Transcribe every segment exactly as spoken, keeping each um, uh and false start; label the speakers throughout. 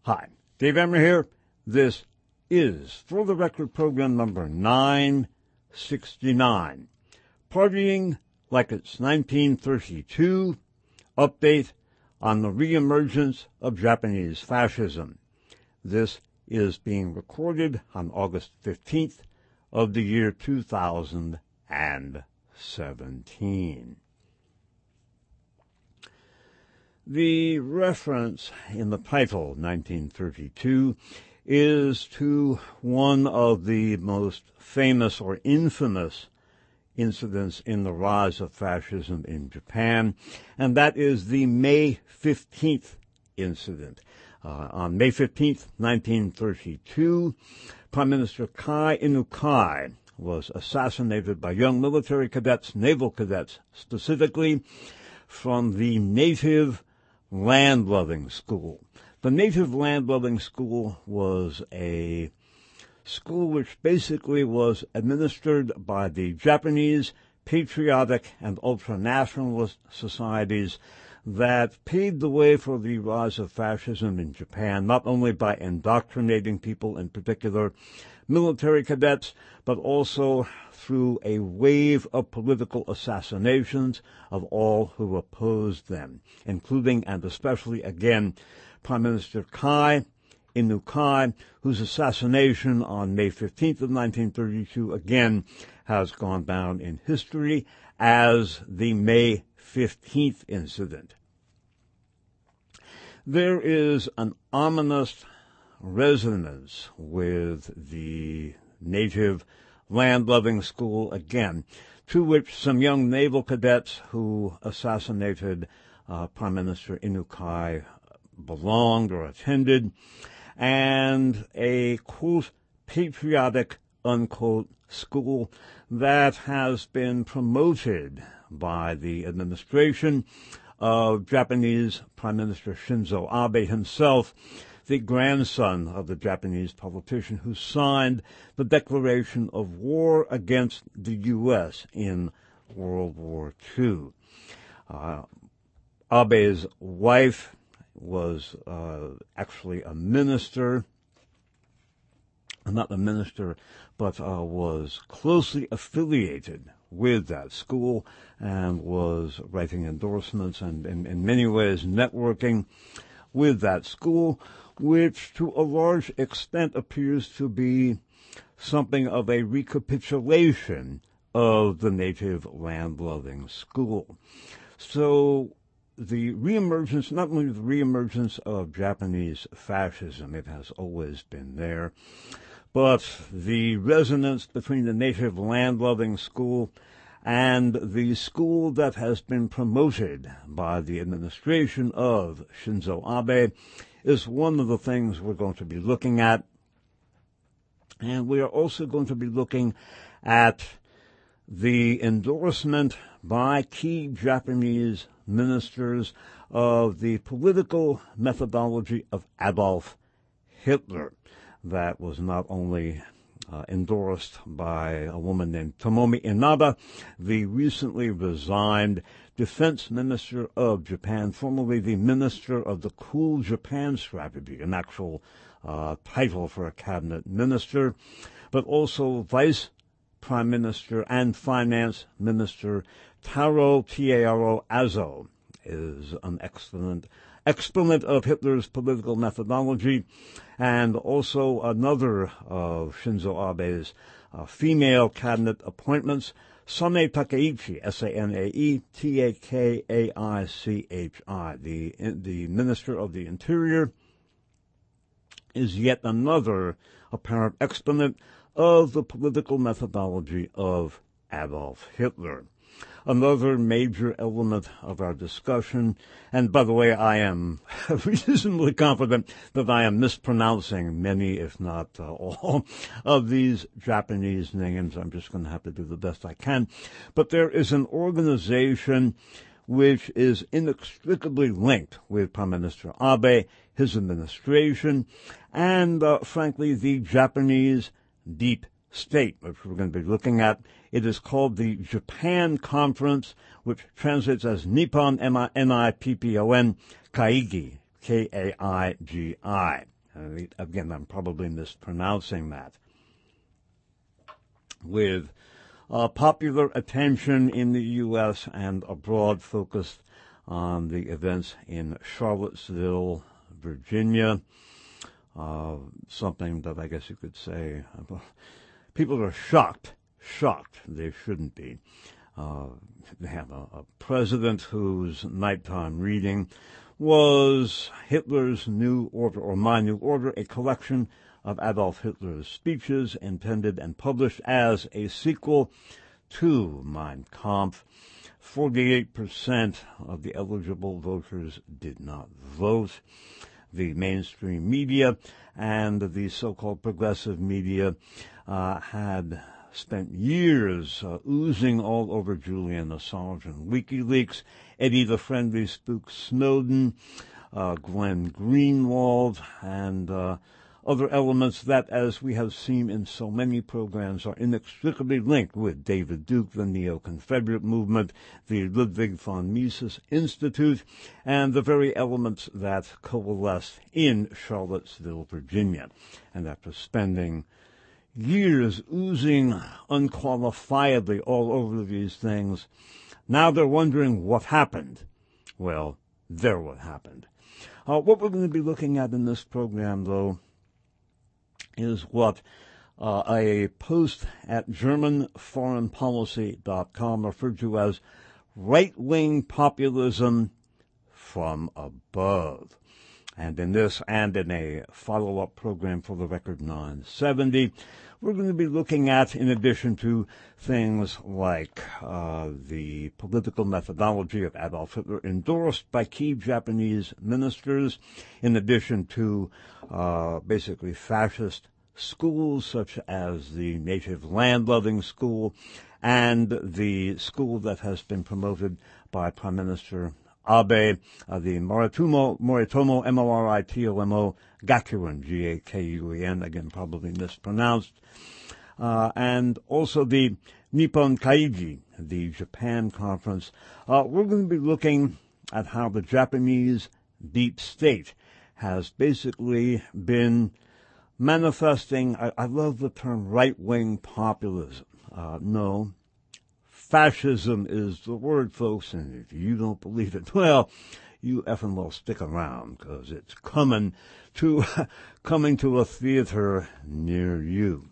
Speaker 1: Hi, Dave Emmer here. This is For the Record program number nine sixty-nine. Partying like it's nineteen thirty-two. Update on the reemergence of Japanese fascism. This is being recorded on August fifteenth of the year two thousand seventeen. The reference in the title, nineteen thirty-two, is to one of the most famous or infamous incidents in the rise of fascism in Japan, and that is the May fifteenth incident. Uh, on May fifteenth, nineteen thirty-two, Prime Minister Kai Inukai was assassinated by young military cadets, naval cadets specifically, from the Native Land-Loving School. The Native Land-Loving School was a school which basically was administered by the Japanese patriotic and ultranationalist societies that paved the way for the rise of fascism in Japan, not only by indoctrinating people, in particular military cadets, but also through a wave of political assassinations of all who opposed them, including and especially, again, Prime Minister Kai Inukai, whose assassination on May fifteenth of nineteen thirty-two, again, has gone down in history as the May fifteenth incident. There is an ominous resonance with the Native Land-Loving School, again, to which some young naval cadets who assassinated uh, Prime Minister Inukai belonged or attended, and a, quote, patriotic, unquote, school that has been promoted by the administration of Japanese Prime Minister Shinzo Abe himself, the grandson of the Japanese politician who signed the declaration of war against the U S in World War Two. Uh, Abe's wife was uh, actually a minister, not a minister, but uh, was closely affiliated with that school and was writing endorsements and in, in many ways networking with that school, which to a large extent appears to be something of a recapitulation of the Native Land-Loving School. So the reemergence, not only the reemergence of Japanese fascism, it has always been there, but the resonance between the Native Land-Loving School and the school that has been promoted by the administration of Shinzo Abe is one of the things we're going to be looking at. And we are also going to be looking at the endorsement by key Japanese ministers of the political methodology of Adolf Hitler that was not only uh, endorsed by a woman named Tomomi Inaba, the recently resigned defense minister of Japan, formerly the minister of the Cool Japan Strategy, an actual uh, title for a cabinet minister, but also vice prime minister and finance minister Taro T A R O Azo is an excellent exponent of Hitler's political methodology, and also another of Shinzo Abe's uh, female cabinet appointments, Sanae Takaichi, S A N A E T A K A I C H I, the, the Minister of the Interior, is yet another apparent exponent of the political methodology of Adolf Hitler. Another major element of our discussion, and by the way, I am reasonably confident that I am mispronouncing many, if not uh, all, of these Japanese names. I'm just going to have to do the best I can. But there is an organization which is inextricably linked with Prime Minister Abe, his administration, and, uh, frankly, the Japanese deep state, which we're going to be looking at. It is called the Japan Conference, which translates as Nippon, N I P P O N, Kaigi, K A I G I. And again, I'm probably mispronouncing that. With uh, popular attention in the U S and abroad focused on the events in Charlottesville, Virginia, uh, something that I guess you could say people are shocked, shocked. They shouldn't be. Uh, they have a, a president whose nighttime reading was Hitler's New Order, or My New Order, a collection of Adolf Hitler's speeches intended and published as a sequel to Mein Kampf. forty-eight percent of the eligible voters did not vote. The mainstream media and the so-called progressive media uh, had spent years uh, oozing all over Julian Assange and WikiLeaks, Eddie the Friendly Spook Snowden, uh, Glenn Greenwald, and uh, other elements that, as we have seen in so many programs, are inextricably linked with David Duke, the Neo-Confederate movement, the Ludwig von Mises Institute, and the very elements that coalesced in Charlottesville, Virginia. And after spending years oozing unqualifiedly all over these things, now they're wondering what happened. Well, there what happened. Uh, what we're going to be looking at in this program, though, is what uh, a post at German Foreign Policy dot com referred to as right-wing populism from above. And in this and in a follow-up program for the Record nine seventy, we're going to be looking at, in addition to things like uh, the political methodology of Adolf Hitler endorsed by key Japanese ministers, in addition to uh, basically fascist schools such as the Native Land-Loving School and the school that has been promoted by Prime Minister Abe, uh, the Moritomo, Moritomo, M O R I T O M O, Gakuen, G A K U E N, again probably mispronounced, uh, and also the Nippon Kaigi, the Japan conference. Uh, we're going to be looking at how the Japanese deep state has basically been manifesting, I, I love the term right-wing populism. Uh, no, fascism is the word, folks, and if you don't believe it, well, you effing well stick around, because it's coming to coming to a theater near you.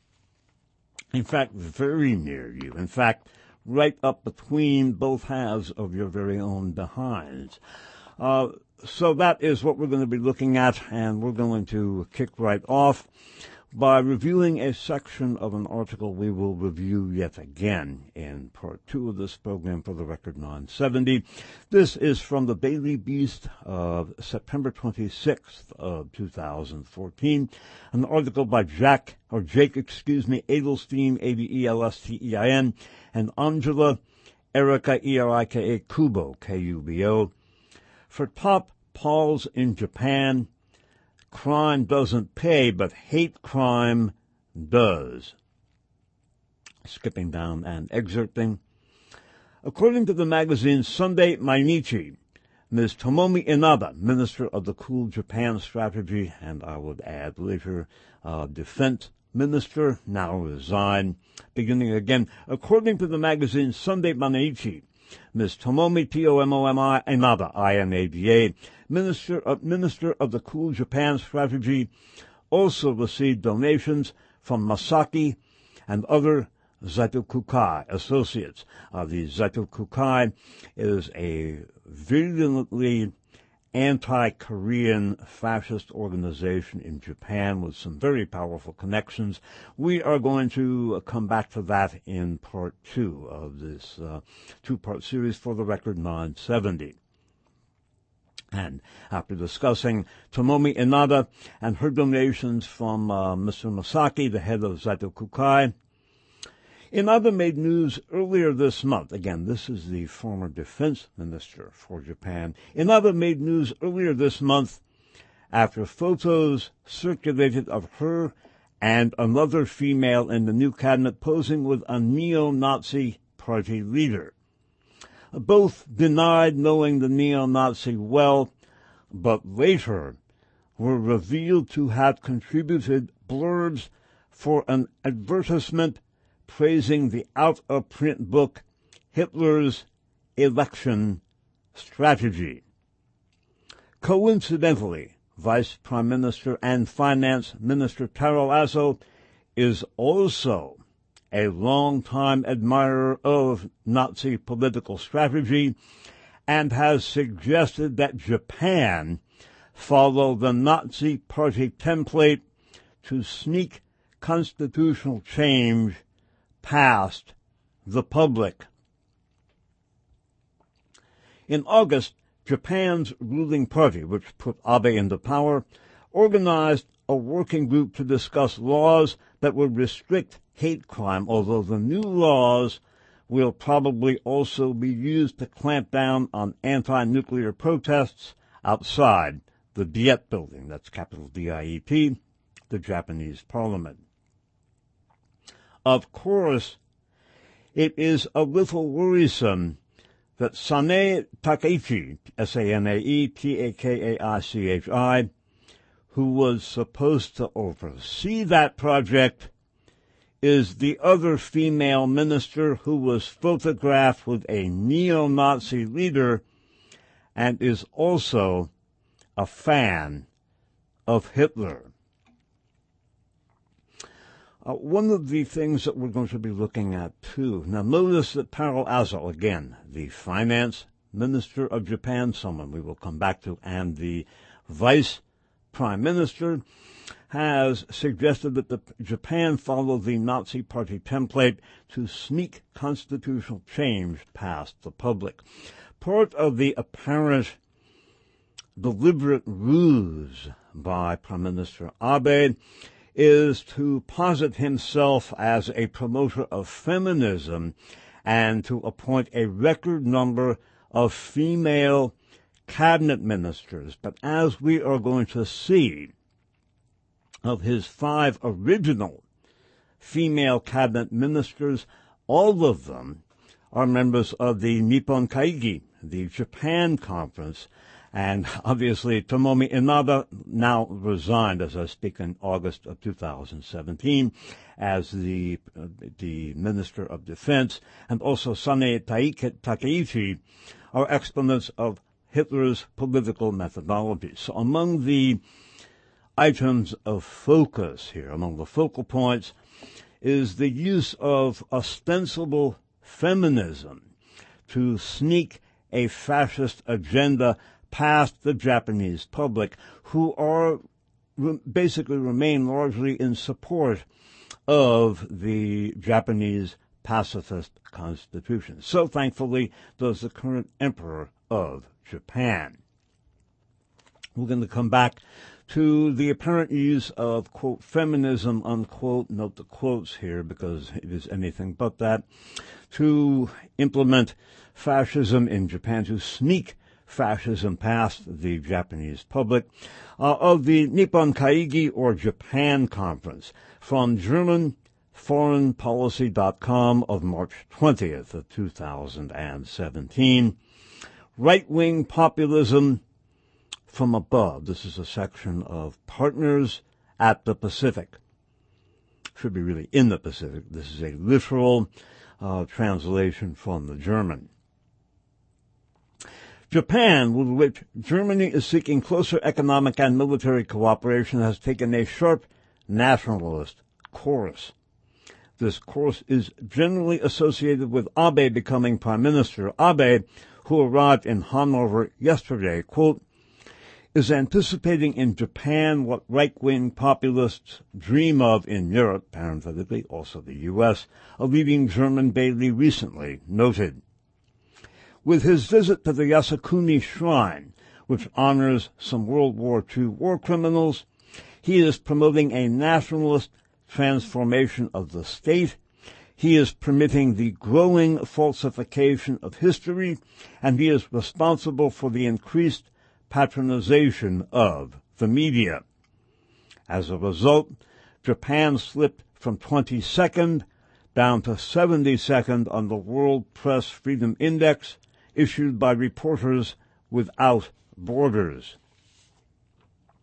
Speaker 1: In fact, very near you. In fact, right up between both halves of your very own behinds. Uh, so that is what we're going to be looking at, and we're going to kick right off by reviewing a section of an article we will review yet again in part two of this program for the Record nine seventy. This is from the Daily Beast of September twenty-sixth of two thousand fourteen, an article by Jack, or Jake, excuse me, Edelstein, A D E L S T E I N, and Angela Erika, E R I K A, Kubo, K U B O. For top Pauls in Japan, crime doesn't pay, but hate crime does. Skipping down and excerpting. According to the magazine Sunday Mainichi, Miz Tomomi Inaba, Minister of the Cool Japan Strategy, and I would add later uh, Defense Minister, now resigned. Beginning again, according to the magazine Sunday Mainichi, Miz Tomomi, T O M O M I, Inaba, I N A B A, Minister of, Minister of the Cool Japan Strategy, also received donations from Masaki and other Zaitokukai associates. Uh, the Zaitokukai is a virulently anti-Korean fascist organization in Japan with some very powerful connections. We are going to come back to that in part two of this uh, two-part series for the Record nine seventy. And after discussing Tomomi Inaba and her donations from uh, Mister Masaki, the head of Zaitokukai, Inaba made news earlier this month. Again, this is the former defense minister for Japan. Inaba made news earlier this month after photos circulated of her and another female in the new cabinet posing with a neo-Nazi party leader. Both denied knowing the neo-Nazi well, but later were revealed to have contributed blurbs for an advertisement praising the out-of-print book Hitler's Election Strategy. Coincidentally, Vice Prime Minister and Finance Minister Taro Aso is also a longtime admirer of Nazi political strategy and has suggested that Japan follow the Nazi Party template to sneak constitutional change past the public. In August, Japan's ruling party, which put Abe into power, organized a working group to discuss laws that would restrict hate crime, although the new laws will probably also be used to clamp down on anti-nuclear protests outside the Diet building, that's capital D I E T, the Japanese parliament. Of course, it is a little worrisome that Sanae Takaichi, S A N A E T A K A I C H I, who was supposed to oversee that project, is the other female minister who was photographed with a neo-Nazi leader and is also a fan of Hitler. Uh, one of the things that we're going to be looking at, too, now notice that Taro Aso, again, the finance minister of Japan, someone we will come back to, and the vice prime minister, has suggested that the, Japan follow the Nazi Party template to sneak constitutional change past the public. Part of the apparent deliberate ruse by Prime Minister Abe is to posit himself as a promoter of feminism and to appoint a record number of female cabinet ministers. But as we are going to see, of his five original female cabinet ministers, all of them are members of the Nippon Kaigi, the Japan Conference, and obviously Tomomi Inaba, now resigned as I speak in August of two thousand seventeen as the uh, the Minister of Defense, and also Sanae Takaichi are exponents of Hitler's political methodology. So among the items of focus here, among the focal points, is the use of ostensible feminism to sneak a fascist agenda past the Japanese public, who are basically remain largely in support of the Japanese pacifist constitution. So thankfully does the current emperor of Japan. We're going to come back to the apparent use of, quote, feminism, unquote, note the quotes here because it is anything but that, to implement fascism in Japan, to sneak fascism past the Japanese public, uh, of the Nippon Kaigi, or Japan Conference, from German foreign policy dot com of March twentieth of two thousand seventeen. Right-wing populism from above. This is a section of Partners at the Pacific. Should be really in the Pacific. This is a literal uh, translation from the German. Japan, with which Germany is seeking closer economic and military cooperation, has taken a sharp nationalist course. This course is generally associated with Abe becoming prime minister. Abe, who arrived in Hanover yesterday, quote, is anticipating in Japan what right-wing populists dream of in Europe, parenthetically also the U S, a leading German Bailey recently noted. With his visit to the Yasukuni Shrine, which honors some World War Two war criminals, he is promoting a nationalist transformation of the state. He is permitting the growing falsification of history, and he is responsible for the increased patronization of the media. As a result, Japan slipped from twenty-second down to seventy-second on the World Press Freedom Index issued by Reporters Without Borders.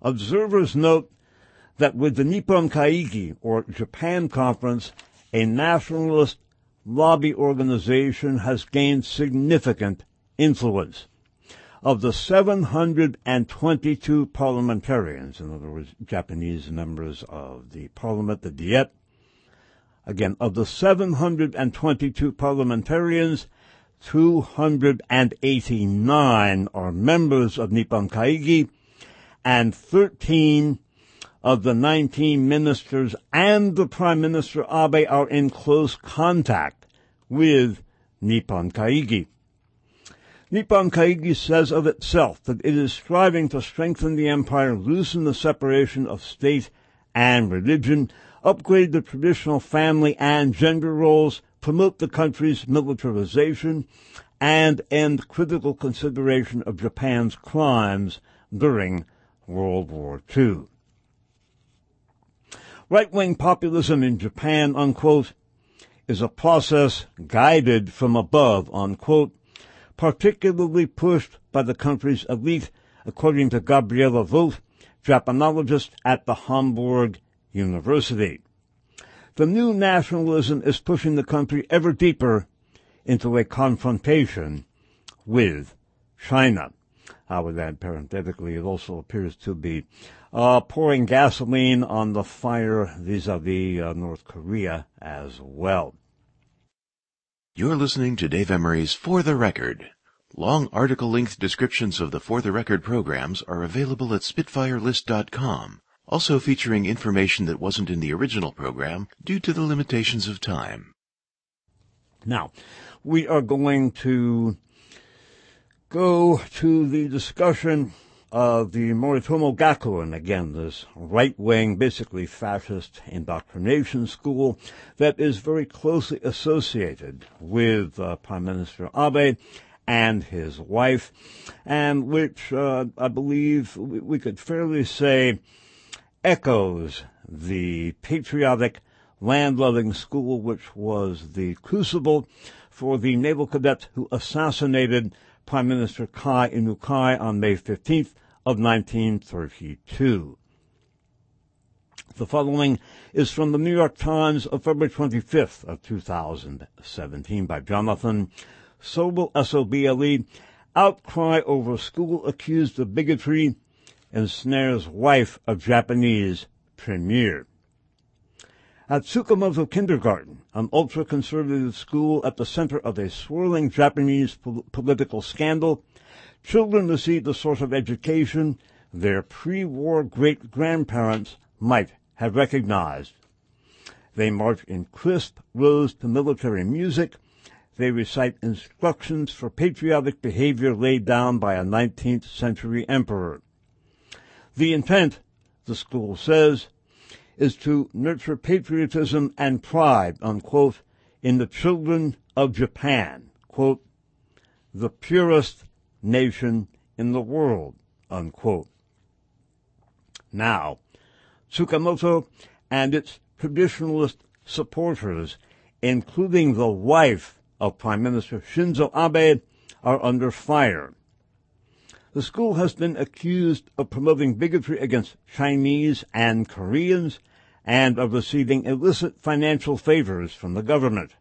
Speaker 1: Observers note that with the Nippon Kaigi, or Japan Conference, a nationalist lobby organization has gained significant influence. Of the seven hundred twenty-two parliamentarians, in other words, Japanese members of the parliament, the Diet, again, of the seven hundred twenty-two parliamentarians, two hundred eighty-nine are members of Nippon Kaigi, and thirteen of the nineteen ministers and the Prime Minister Abe are in close contact with Nippon Kaigi. Nippon Kaigi says of itself that it is striving to strengthen the empire, loosen the separation of state and religion, upgrade the traditional family and gender roles, promote the country's militarization, and end critical consideration of Japan's crimes during World War Two. Right-wing populism in Japan, unquote, is a process guided from above, unquote, particularly pushed by the country's elite, according to Gabriela Vogt, Japanologist at the Hamburg University. The new nationalism is pushing the country ever deeper into a confrontation with China. I would add parenthetically, it also appears to be uh, pouring gasoline on the fire vis-a-vis uh, North Korea as well.
Speaker 2: You're listening to Dave Emery's For the Record. Long article-length descriptions of the For the Record programs are available at spitfire list dot com, also featuring information that wasn't in the original program due to the limitations of time.
Speaker 1: Now, we are going to go to the discussion of the Moritomo Gakuen, again, this right-wing, basically fascist indoctrination school that is very closely associated with uh, Prime Minister Abe and his wife, and which uh, I believe we, we could fairly say echoes the patriotic, land-loving school which was the crucible for the naval cadets who assassinated Prime Minister Kai Inukai on May fifteenth of nineteen thirty-two. The following is from the New York Times of February twenty-fifth of two thousand seventeen by Jonathan Sobel, S O B L E. Outcry over school accused of bigotry ensnares wife of Japanese premier. At Tsukamoto Kindergarten, an ultra-conservative school at the center of a swirling Japanese po- political scandal, children receive the sort of education their pre-war great-grandparents might have recognized. They march in crisp rows to military music. They recite instructions for patriotic behavior laid down by a nineteenth century emperor. The intent, the school says, is to nurture patriotism and pride, unquote, in the children of Japan, quote, the purest nation in the world, unquote. Now, Tsukamoto and its traditionalist supporters, including the wife of Prime Minister Shinzo Abe, are under fire. The school has been accused of promoting bigotry against Chinese and Koreans and of receiving illicit financial favors from the government.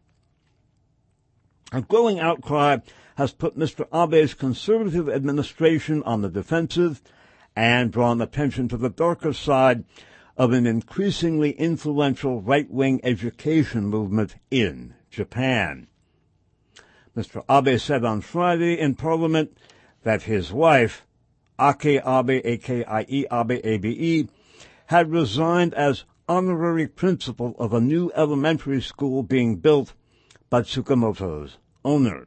Speaker 1: A growing outcry has put Mister Abe's conservative administration on the defensive and drawn attention to the darker side of an increasingly influential right-wing education movement in Japan. Mister Abe said on Friday in Parliament that his wife, Ake Abe, A K I E Abe, A B E, had resigned as honorary principal of a new elementary school being built by Tsukamoto's owner.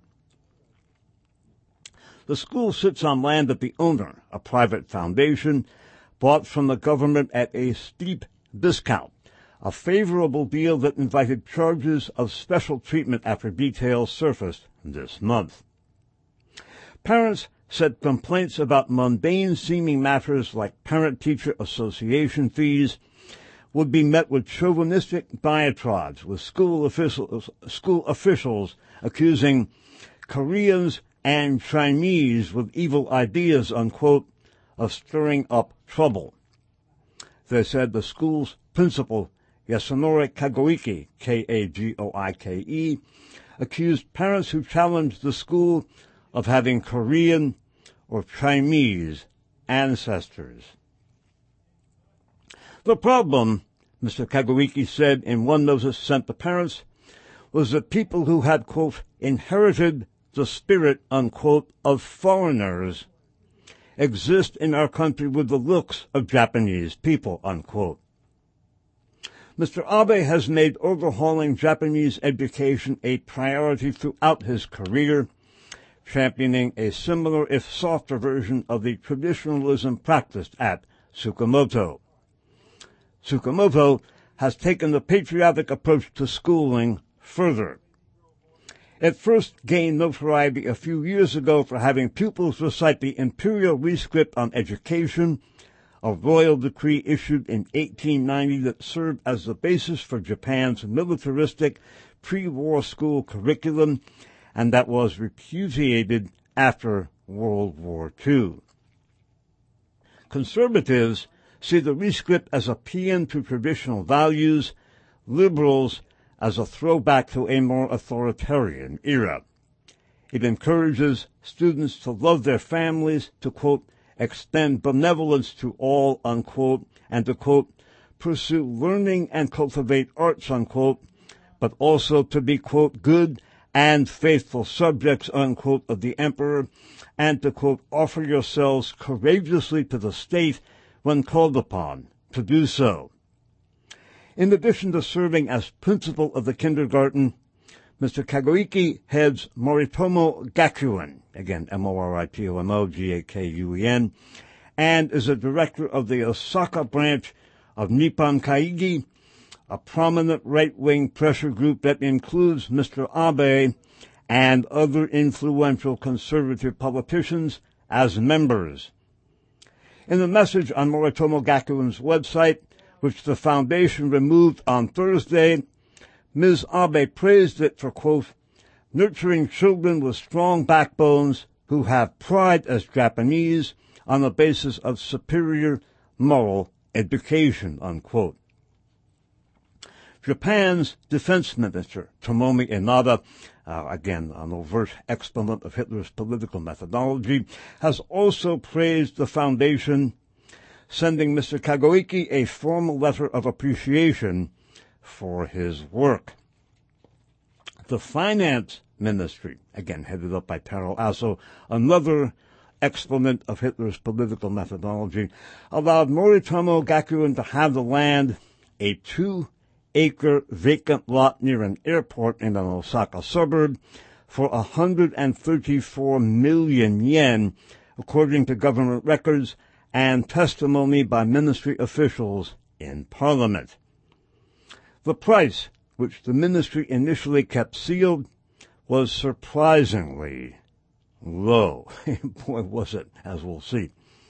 Speaker 1: The school sits on land that the owner, a private foundation, bought from the government at a steep discount, a favorable deal that invited charges of special treatment after details surfaced this month. Parents said complaints about mundane-seeming matters like parent-teacher association fees would be met with chauvinistic diatribes, with school officials, school officials accusing Koreans and Chinese with evil ideas, unquote, of stirring up trouble, they said the school's principal, Yasunori Kagoike, K A G O I K E, accused parents who challenged the school of having Korean or Chinese ancestors. The problem, Mister Kagoike said in one notice sent to parents, was that people who had, quote, inherited the spirit, unquote, of foreigners exist in our country with the looks of Japanese people, unquote. Mister Abe has made overhauling Japanese education a priority throughout his career, championing a similar, if softer, version of the traditionalism practiced at Tsukamoto. Tsukamoto has taken the patriotic approach to schooling further. It first gained notoriety a few years ago for having pupils recite the imperial rescript on education, a royal decree issued in eighteen ninety that served as the basis for Japan's militaristic pre-war school curriculum, and that was repudiated after World War Two. Conservatives see the rescript as a paean to traditional values, liberals as a throwback to a more authoritarian era. It encourages students to love their families, to, quote, extend benevolence to all, unquote, and to, quote, pursue learning and cultivate arts, unquote, but also to be, quote, good and faithful subjects, unquote, of the emperor, and to, quote, offer yourselves courageously to the state when called upon to do so. In addition to serving as principal of the kindergarten, Mister Kagoike heads Moritomo Gakuen, again M O R I T O M O G A K U E N, and is a director of the Osaka branch of Nippon Kaigi, a prominent right-wing pressure group that includes Mister Abe and other influential conservative politicians as members. In a message on Moritomo Gakuen's website, which the foundation removed on Thursday, Miz Abe praised it for, quote, nurturing children with strong backbones who have pride as Japanese on the basis of superior moral education, unquote. Japan's defense minister, Tomomi Inada, uh, again, an overt exponent of Hitler's political methodology, has also praised the foundation, sending Mister Kagoike a formal letter of appreciation for his work. The finance ministry, again headed up by Taro Aso, another exponent of Hitler's political methodology, allowed Moritomo Gakuen to have the land, a two-acre vacant lot near an airport in an Osaka suburb, for one hundred thirty-four million yen, according to government records and testimony by ministry officials in Parliament. The price, which the ministry initially kept sealed, was surprisingly low. Boy, was it, as we'll see.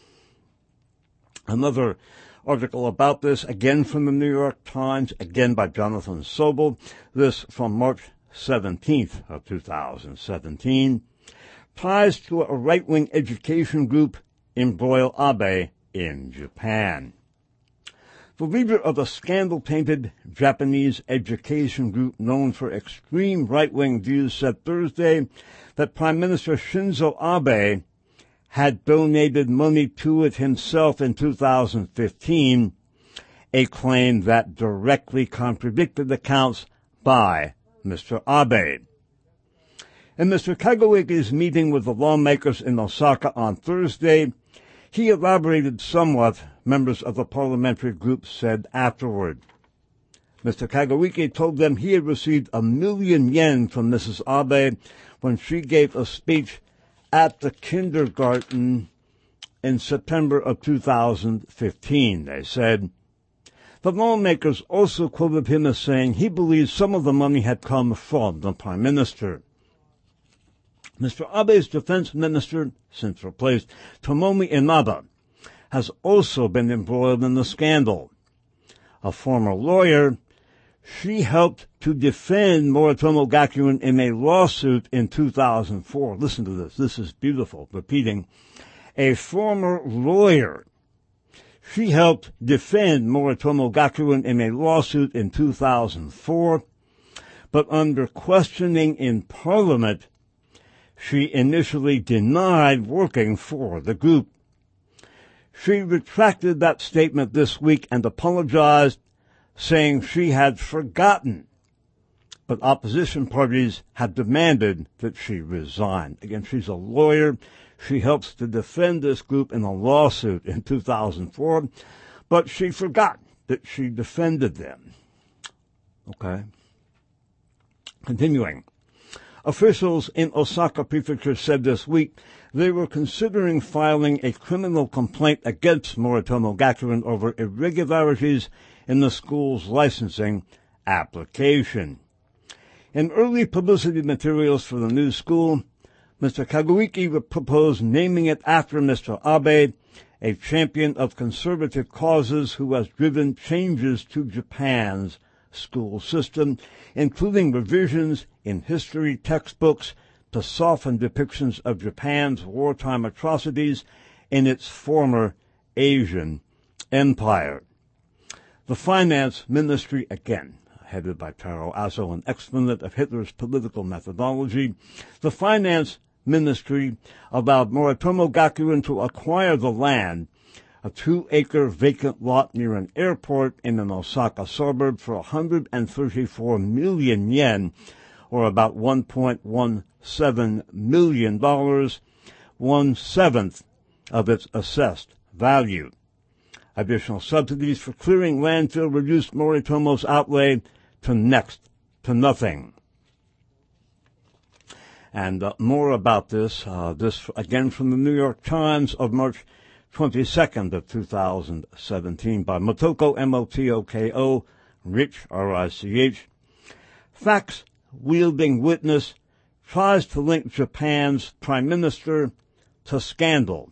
Speaker 1: Another article about this, again from the New York Times, again by Jonathan Sobel, this from March seventeenth of two thousand seventeen, ties to a right-wing education group embroil Abe in Japan. The leader of the scandal-tainted Japanese education group known for extreme right-wing views said Thursday that Prime Minister Shinzo Abe had donated money to it himself in two thousand fifteen, a claim that directly contradicted accounts by Mister Abe. In Mister Kagoike's meeting with the lawmakers in Osaka on Thursday, he elaborated somewhat, members of the parliamentary group said afterward. Mister Kagoike told them he had received a million yen from Missus Abe when she gave a speech at the kindergarten in September of two thousand fifteen, they said. The lawmakers also quoted him as saying he believes some of the money had come from the Prime Minister. Mister Abe's defense minister, since replaced, Tomomi Inaba, has also been embroiled in the scandal. A former lawyer, she helped to defend Moritomo Gakuen in a lawsuit in two thousand four. Listen to this. This is beautiful. Repeating. A former lawyer. She helped defend Moritomo Gakuen in a lawsuit in two thousand four, but under questioning in Parliament, she initially denied working for the group. She retracted that statement this week and apologized, saying she had forgotten, but opposition parties have demanded that she resign. Again, she's a lawyer. She helps to defend this group in a lawsuit in two thousand four, but she forgot that she defended them. Okay. Continuing. Officials in Osaka Prefecture said this week they were considering filing a criminal complaint against Moritomo Gakuen over irregularities in the school's licensing application. In early publicity materials for the new school, Mister Kaguiki proposed naming it after Mister Abe, a champion of conservative causes who has driven changes to Japan's school system, including revisions in history textbooks to soften depictions of Japan's wartime atrocities in its former Asian empire. The finance ministry, again, headed by Taro Aso, an exponent of Hitler's political methodology, the finance ministry allowed Moritomo Gakuen to acquire the land, a two-acre vacant lot near an airport in an Osaka suburb, for one hundred thirty-four million yen, or about one point one seven million dollars, one-seventh of its assessed value. Additional subsidies for clearing landfill reduced Moritomo's outlay to next to nothing. And uh, more about this, uh, this again from the New York Times of March twenty-second of two thousand seventeen by Motoko, M O T O K O, Rich, R I C H. Facts-wielding witness tries to link Japan's prime minister to scandal.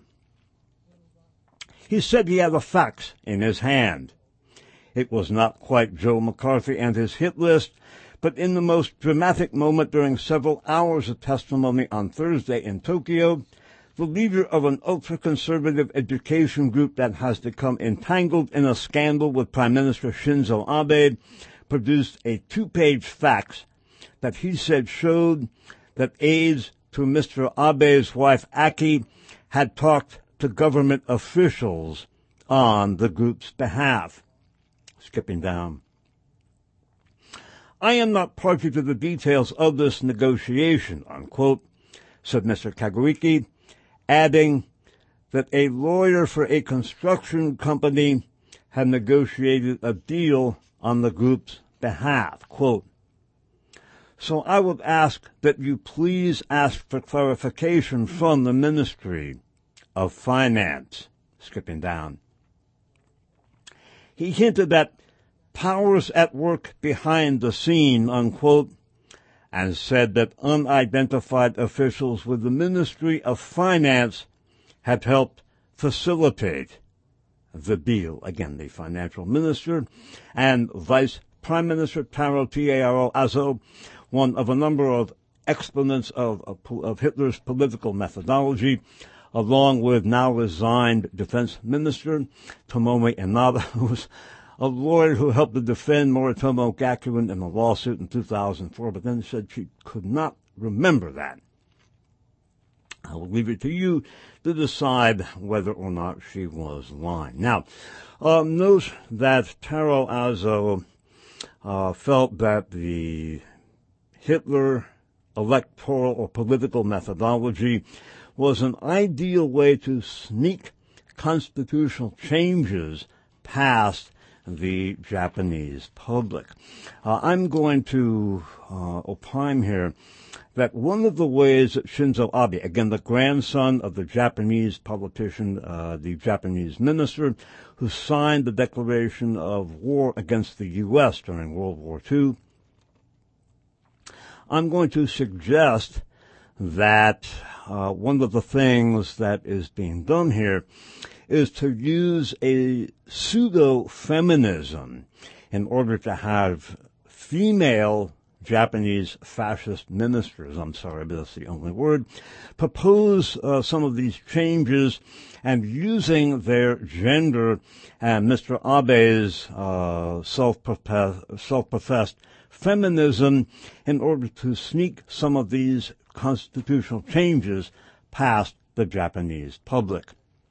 Speaker 1: He said he had a fax in his hand. It was not quite Joe McCarthy and his hit list, but in the most dramatic moment during several hours of testimony on Thursday in Tokyo, the leader of an ultra-conservative education group that has become entangled in a scandal with Prime Minister Shinzo Abe produced a two-page fax that he said showed that aides to Mister Abe's wife Aki had talked to government officials on the group's behalf. Skipping down. I am not party to the details of this negotiation, unquote, said Mister Kaguiki, adding that a lawyer for a construction company had negotiated a deal on the group's behalf. Quote, so I would ask that you please ask for clarification from the Ministry of Finance. Skipping down. He hinted at powers at work behind the scene, unquote, and said that unidentified officials with the Ministry of Finance had helped facilitate the deal. Again, the financial minister and Vice Prime Minister Taro Taro Aso, one of a number of exponents of, of, of Hitler's political methodology, along with now resigned Defense Minister Tomomi Inaba, who was a lawyer who helped to defend Moritomo Gakuen in a lawsuit in two thousand four, but then said she could not remember that. I will leave it to you to decide whether or not she was lying. Now, uh, note that Taro Aso uh, felt that the Hitler electoral or political methodology was an ideal way to sneak constitutional changes past the Japanese public. Uh, I'm going to uh, opine here that one of the ways that Shinzo Abe, again the grandson of the Japanese politician, uh, the Japanese minister, who signed the declaration of war against the U S during World War Two, I'm going to suggest that uh, one of the things that is being done here is to use a pseudo-feminism in order to have female Japanese fascist ministers, I'm sorry, but that's the only word, propose uh, some of these changes and using their gender and Mister Abe's uh, self-professed, self-professed feminism in order to sneak some of these constitutional changes past the Japanese public.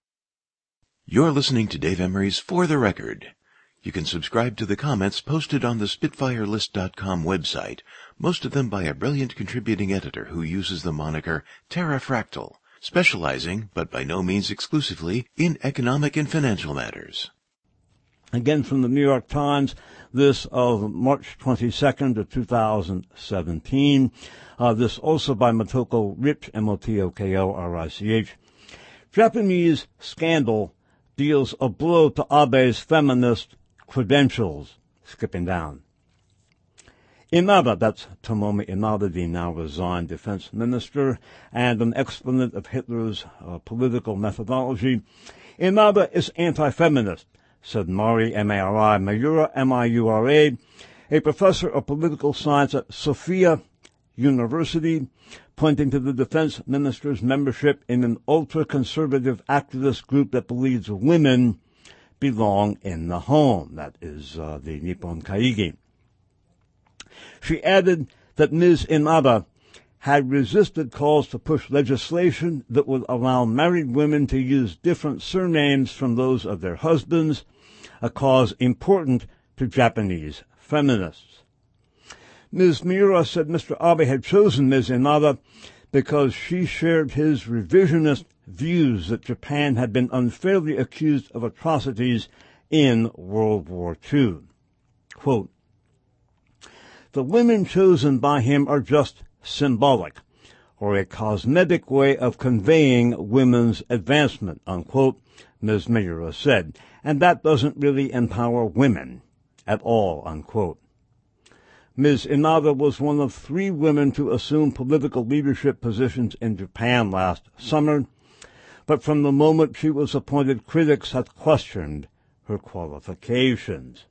Speaker 2: You're listening to Dave Emery's For the Record. You can subscribe to the comments posted on the Spitfire List dot com website, most of them by a brilliant contributing editor who uses the moniker Terrafractal, specializing, but by no means exclusively, in economic and financial matters.
Speaker 1: Again from the New York Times, this of March twenty-second of two thousand seventeen. Uh, this also by Motoko Rich, M O T O K O R I C H. Japanese scandal deals a blow to Abe's feminist credentials. Skipping down. Inaba, that's Tomomi Inaba, the now resigned defense minister and an exponent of Hitler's uh, political methodology. Inaba is anti-feminist, said Mari, M A R I, Miura, M I U R A, a professor of political science at Sophia University, pointing to the defense minister's membership in an ultra-conservative activist group that believes women belong in the home. That is uh, the Nippon Kaigi. She added that Miz Inaba had resisted calls to push legislation that would allow married women to use different surnames from those of their husbands, a cause important to Japanese feminists. Miz Miura said Mister Abe had chosen Miz Inaba because she shared his revisionist views that Japan had been unfairly accused of atrocities in World War Two. Quote, "The women chosen by him are just symbolic, or a cosmetic way of conveying women's advancement," unquote, Miz Miura said, "and that doesn't really empower women at all," unquote. Miz Inaba was one of three women to assume political leadership positions in Japan last summer, but from the moment she was appointed, critics had questioned her qualifications.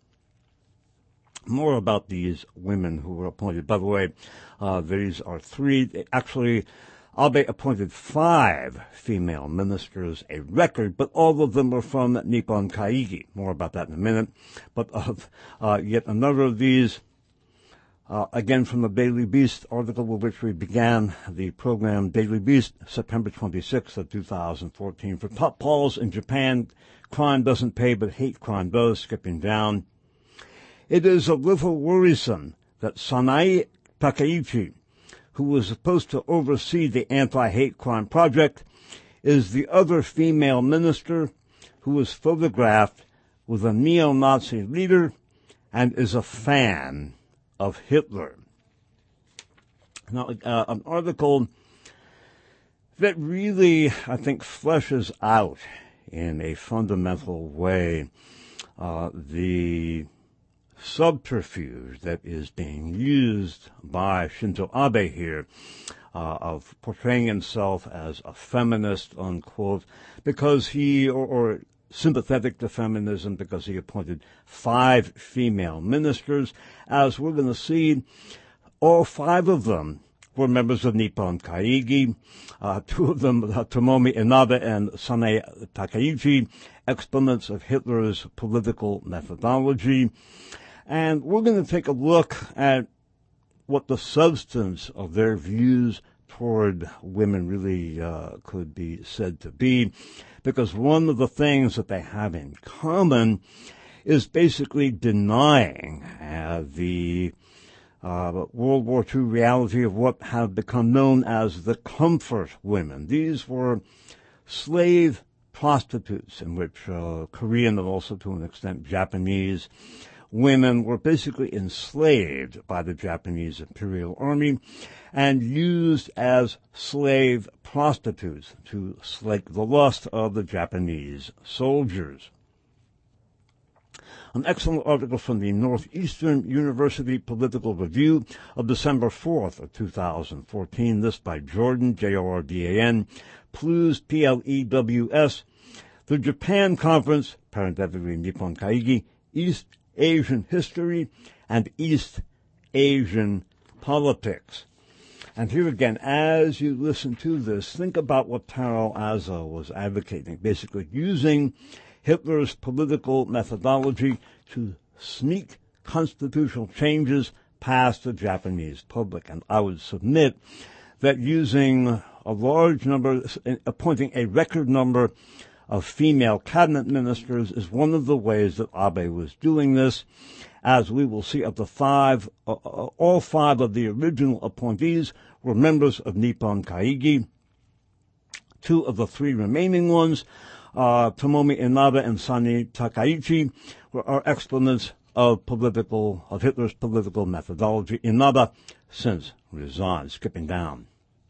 Speaker 1: More about these women who were appointed. By the way, uh, these are three. Actually, Abe appointed five female ministers, a record, but all of them were from Nippon Kaigi. More about that in a minute. But of uh, yet another of these, Uh, again from the Daily Beast article with which we began the program, Daily Beast, September twenty-sixth of two thousand fourteen. For top polls in Japan, crime doesn't pay, but hate crime does, skipping down. It is a little worrisome that Sanae Takeichi, who was supposed to oversee the anti-hate crime project, is the other female minister who was photographed with a neo-Nazi leader and is a fan of Hitler. Now, uh, an article that really, I think, fleshes out in a fundamental way uh, the subterfuge that is being used by Shinzo Abe here uh, of portraying himself as a feminist, unquote, because he, or, or sympathetic to feminism because he appointed five female ministers. As we're going to see, all five of them were members of Nippon Kaigi. Uh, two of them, uh, Tomomi Inaba and Sanae Takeichi, exponents of Hitler's political methodology. And we're going to take a look at what the substance of their views toward women really uh, could be said to be, because one of the things that they have in common is basically denying uh, the uh, World War Two reality of what have become known as the comfort women. These were slave prostitutes in which uh, Korean and also to an extent Japanese women were basically enslaved by the Japanese Imperial Army and used as slave prostitutes to slake the lust of the Japanese soldiers. An excellent article from the Northeastern University Political Review of December fourth of two thousand fourteen, this by Jordan, J O R D A N, Plews, P L E W S, the Japan Conference, parenthetically Nippon Kaigi, East Asian History and East Asian politics. And here again, as you listen to this, think about what Taro Azo was advocating, basically using Hitler's political methodology to sneak constitutional changes past the Japanese public. And I would submit that using a large number, appointing a record number of female cabinet ministers is one of the ways that Abe was doing this. As we will see, of the five, uh, all five of the original appointees were members of Nippon Kaigi. Two of the three remaining ones, uh, Tomomi Inaba and Sani Takaichi, were are exponents of political, of Hitler's political methodology. Inaba since resigned, skipping down.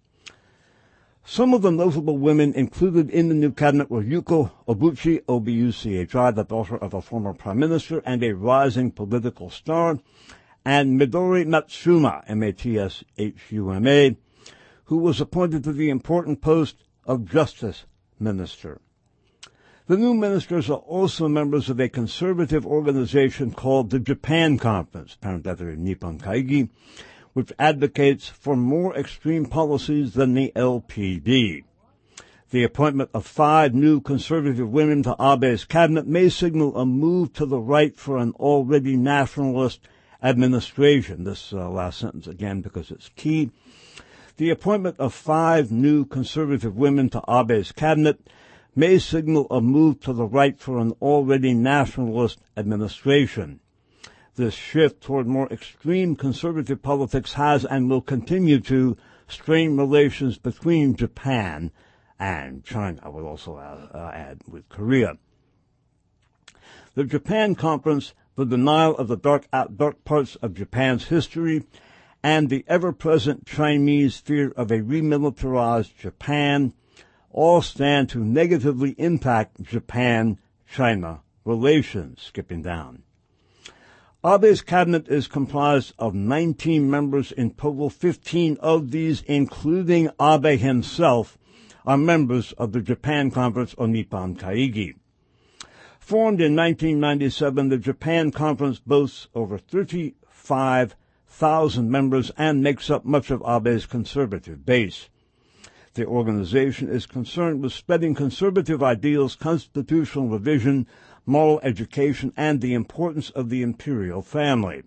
Speaker 1: Some of the notable women included in the new cabinet were Yuko Obuchi, O B U C H I, the daughter of a former prime minister and a rising political star, and Midori Matsuma, M A T S H U M A, who was appointed to the important post of Justice Minister. The new ministers are also members of a conservative organization called the Japan Conference, parenthetically Nippon Kaigi, which advocates for more extreme policies than the L P D. The appointment of five new conservative women to Abe's cabinet may signal a move to the right for an already nationalist administration. This uh, last sentence again because it's key. The appointment of five new conservative women to Abe's cabinet may signal a move to the right for an already nationalist administration. This shift toward more extreme conservative politics has and will continue to strain relations between Japan and China. I would also add, uh, add with Korea. The Japan Conference, the denial of the dark, uh, dark parts of Japan's history, and the ever-present Chinese fear of a remilitarized Japan all stand to negatively impact Japan-China relations, skipping down. Abe's cabinet is comprised of nineteen members in total. fifteen of these, including Abe himself, are members of the Japan Conference or Nippon Kaigi. Formed in nineteen ninety-seven, the Japan Conference boasts over thirty-five thousand members and makes up much of Abe's conservative base. The organization is concerned with spreading conservative ideals, constitutional revision, moral education, and the importance of the imperial family.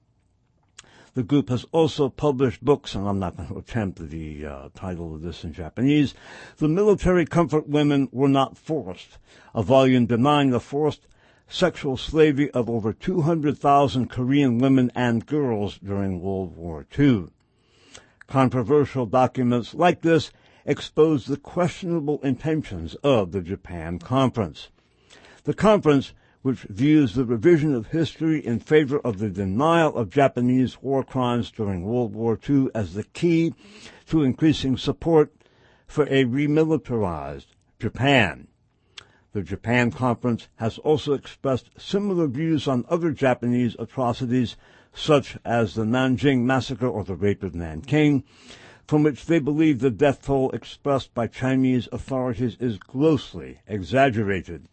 Speaker 1: The group has also published books, and I'm not going to attempt the uh, title of this in Japanese, The Military Comfort Women Were Not Forced, a volume denying the forced sexual slavery of over two hundred thousand Korean women and girls during World War Two. Controversial documents like this expose the questionable intentions of the Japan Conference. The conference, which views the revision of history in favor of the denial of Japanese war crimes during World War Two as the key to increasing support for a remilitarized Japan. The Japan Conference has also expressed similar views on other Japanese atrocities, such as the Nanjing Massacre or the Rape of Nanking, from which they believe the death toll expressed by Chinese authorities is grossly exaggerated.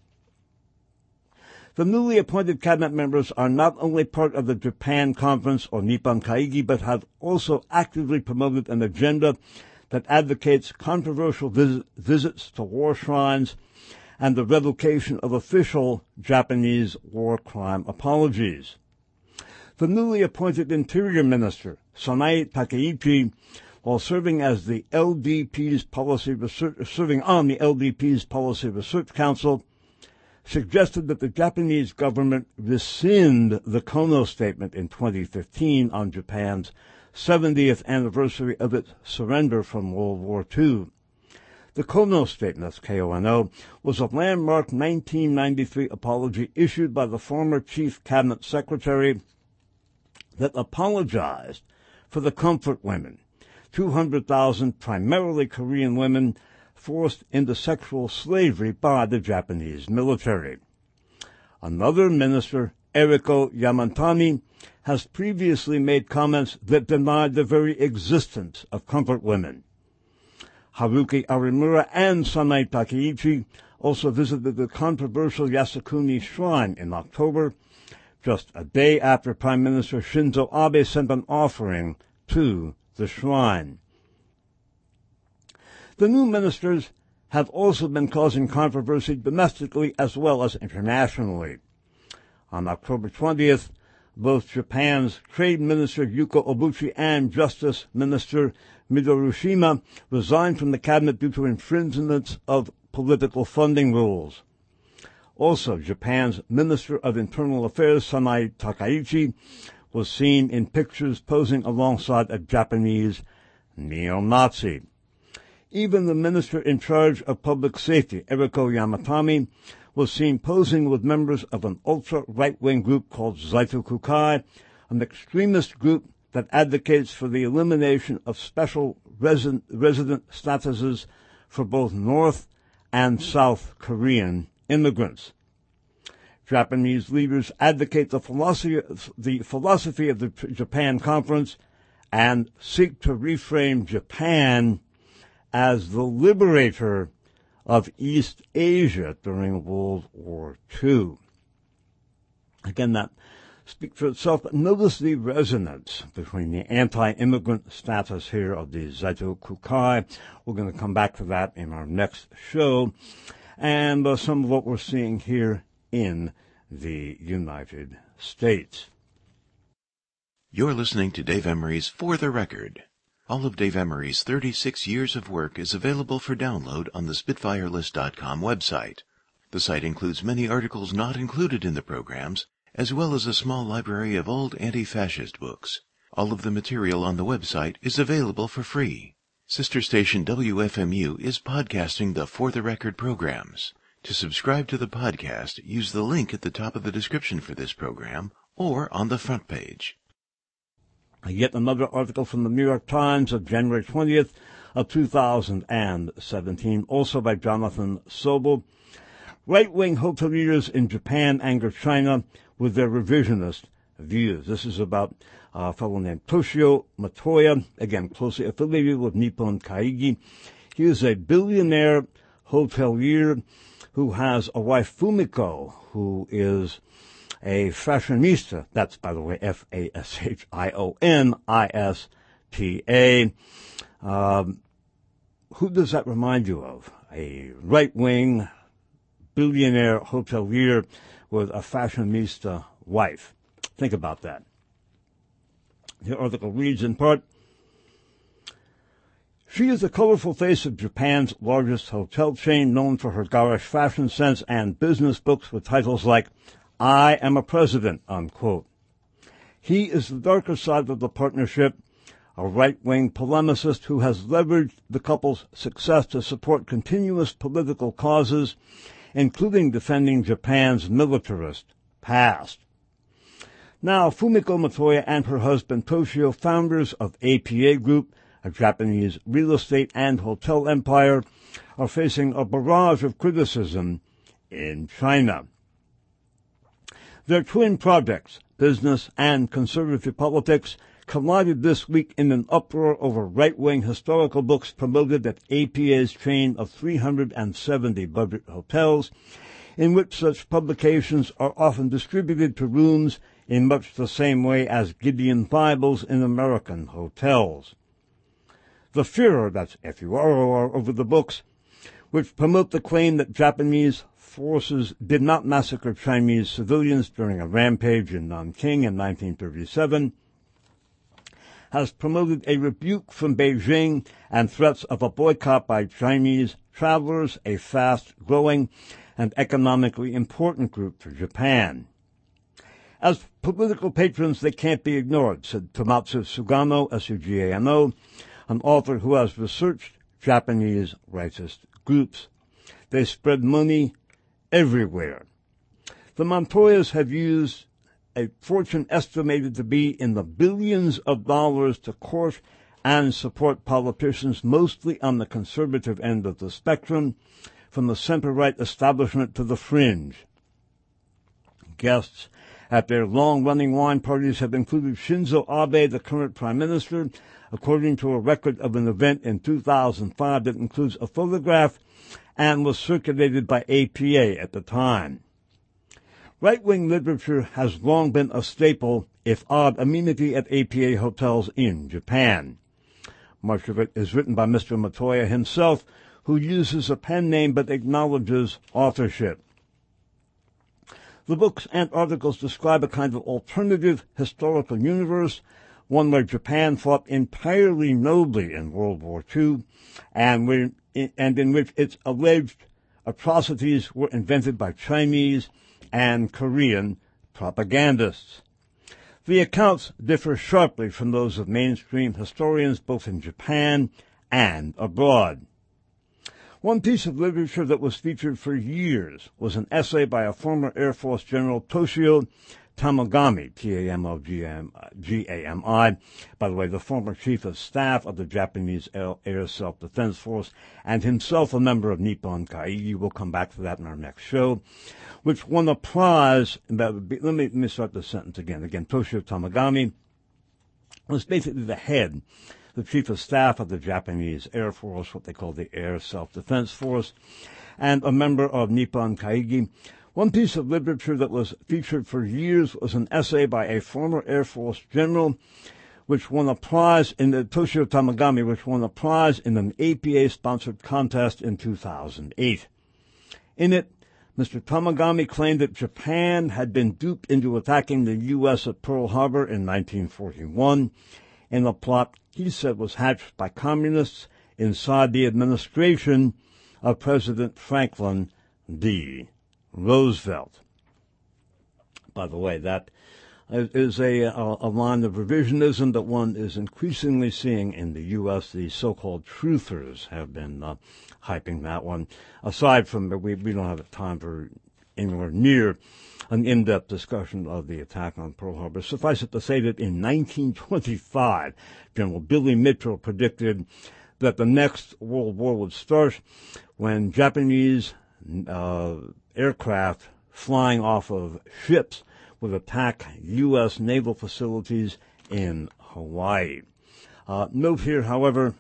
Speaker 1: The newly appointed cabinet members are not only part of the Japan Conference or Nippon Kaigi, but have also actively promoted an agenda that advocates controversial vis- visits to war shrines and the revocation of official Japanese war crime apologies. The newly appointed Interior Minister, Sanae Takeichi, while serving as the L D P's policy research, serving on the L D P's Policy Research Council, suggested that the Japanese government rescind the Kono Statement in twenty fifteen on Japan's seventieth anniversary of its surrender from World War Two. The Kono Statement, that's K O N O, was a landmark nineteen ninety-three apology issued by the former Chief Cabinet Secretary that apologized for the comfort women, two hundred thousand primarily Korean women forced into sexual slavery by the Japanese military. Another minister, Eriko Yamatani, has previously made comments that denied the very existence of comfort women. Haruki Arimura and Sanae Takeichi also visited the controversial Yasukuni Shrine in October, just a day after Prime Minister Shinzo Abe sent an offering to the shrine. The new ministers have also been causing controversy domestically as well as internationally. On October twentieth, both Japan's Trade Minister Yuko Obuchi and Justice Minister Minoru Shima resigned from the cabinet due to infringements of political funding rules. Also, Japan's Minister of Internal Affairs, Sanae Takaichi, was seen in pictures posing alongside a Japanese neo-Nazi. Even the minister in charge of public safety, Eriko Yamatami, was seen posing with members of an ultra-right-wing group called Zaito Kukai, an extremist group that advocates for the elimination of special resident, resident statuses for both North and South Korean immigrants. Japanese leaders advocate the philosophy, the philosophy of the Japan Conference and seek to reframe Japan as the liberator of East Asia during World War Two. Again, that speaks for itself, but notice the resonance between the anti-immigrant status here of the Zaito Kukai. We're going to come back to that in our next show, and uh, some of what we're seeing here in the United States.
Speaker 2: You're listening to Dave Emery's For the Record. All of Dave Emery's thirty-six years of work is available for download on the Spitfire List dot com website. The site includes many articles not included in the programs, as well as a small library of old anti-fascist books. All of the material on the website is available for free. Sister station W F M U is podcasting the For the Record programs. To subscribe to the podcast, use the link at the top of the description for this program or on the front page.
Speaker 1: Yet another article from the New York Times of January twentieth of two thousand seventeen, also by Jonathan Sobel. Right-wing hoteliers in Japan anger China with their revisionist views. This is about a fellow named Toshio Matoya, again closely affiliated with Nippon Kaigi. He is a billionaire hotelier who has a wife, Fumiko, who is a fashionista. That's, by the way, F A S H I O N I S T A. Um, who does that remind you of? A right-wing billionaire hotelier with a fashionista wife. Think about that. The article reads in part, she is the colorful face of Japan's largest hotel chain, known for her garish fashion sense and business books with titles like I Am a President, unquote. He is the darker side of the partnership, a right-wing polemicist who has leveraged the couple's success to support continuous political causes, including defending Japan's militarist past. Now, Fumiko Matoya and her husband Toshio, founders of A P A Group, a Japanese real estate and hotel empire, are facing a barrage of criticism in China. Their twin projects, business and conservative politics, collided this week in an uproar over right-wing historical books promoted at A P A's chain of three hundred seventy budget hotels, in which such publications are often distributed to rooms in much the same way as Gideon Bibles in American hotels. The furor, that's F U R O R, over the books, which promote the claim that Japanese forces did not massacre Chinese civilians during a rampage in Nanking in nineteen thirty-seven, has promoted a rebuke from Beijing and threats of a boycott by Chinese travelers, a fast-growing and economically important group for Japan. As political patrons, they can't be ignored, said Tomatsu Sugano, S U G A N O, an author who has researched Japanese racist groups. They spread money everywhere. The Montoyas have used a fortune estimated to be in the billions of dollars to court and support politicians mostly on the conservative end of the spectrum, from the center-right establishment to the fringe. Guests at their long-running wine parties have included Shinzo Abe, the current prime minister, according to a record of an event in two thousand five that includes a photograph and was circulated by A P A at the time. Right-wing literature has long been a staple, if odd, amenity at A P A hotels in Japan. Much of it is written by Mister Montoya himself, who uses a pen name but acknowledges authorship. The books and articles describe a kind of alternative historical universe, one where Japan fought entirely nobly in World War Two, and, where, and in which its alleged atrocities were invented by Chinese and Korean propagandists. The accounts differ sharply from those of mainstream historians both in Japan and abroad. One piece of literature that was featured for years was an essay by a former Air Force General, Toshio Tamagami, T A M O G A M I, by the way, the former chief of staff of the Japanese Air Self-Defense Force, and himself a member of Nippon Kaigi. We'll come back to that in our next show, which won a prize. Let me, let me start the sentence again. Again, Toshio Tamagami was basically the head, the chief of staff of the Japanese Air Force, what they call the Air Self-Defense Force, and a member of Nippon Kaigi. One piece of literature that was featured for years was an essay by a former Air Force general, which won a prize in the Toshio Tamagami, which won a prize in an A P A-sponsored contest in two thousand eight. In it, Mister Tamagami claimed that Japan had been duped into attacking the U S at Pearl Harbor in nineteen forty-one, in a plot he said was hatched by communists inside the administration of President Franklin D. Roosevelt. By the way, that is a, a, a line of revisionism that one is increasingly seeing in the U S. The so-called truthers have been uh, hyping that one. Aside from that, we, we don't have time for anywhere near an in-depth discussion of the attack on Pearl Harbor. Suffice it to say that in nineteen twenty-five, General Billy Mitchell predicted that the next World War would start when Japanese uh, aircraft flying off of ships would attack U S naval facilities in Hawaii. Uh, note here, however,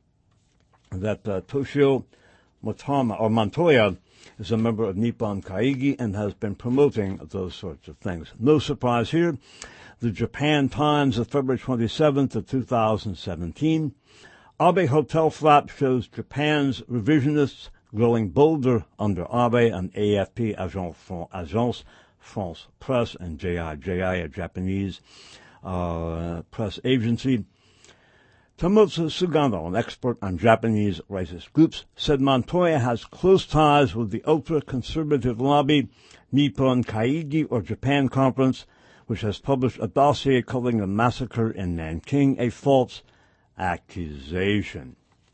Speaker 1: that uh, Toshio Motama, or Montoya is a member of Nippon Kaigi and has been promoting those sorts of things. No surprise here. The Japan Times of February twenty-seventh of two thousand seventeen. Abe Hotel flap shows Japan's revisionists growing bolder under Abe, and A F P, Agence France Presse, and J I J I, a Japanese uh, press agency. Tomotsu Sugano, an expert on Japanese racist groups, said Montoya has close ties with the ultra-conservative lobby Nippon Kaigi, or Japan Conference, which has published a dossier calling the massacre in Nanking a false accusation.